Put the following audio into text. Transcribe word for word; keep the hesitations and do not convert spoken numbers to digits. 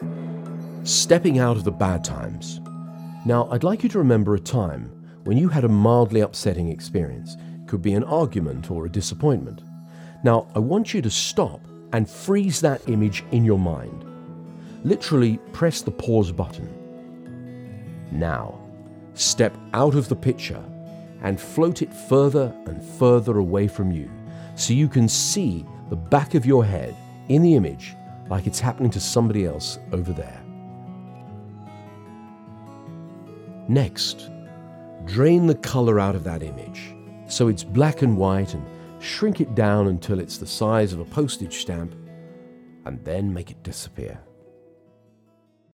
Stepping out of the bad times. Now, I'd like you to remember a time when you had a mildly upsetting experience. It could be an argument or a disappointment. Now, I want you to stop and freeze that image in your mind. Literally press the pause button. Now, step out of the picture and float it further and further away from you so you can see the back of your head in the image like it's happening to somebody else over there. Next, drain the color out of that image so it's black and white and shrink it down until it's the size of a postage stamp, and then make it disappear.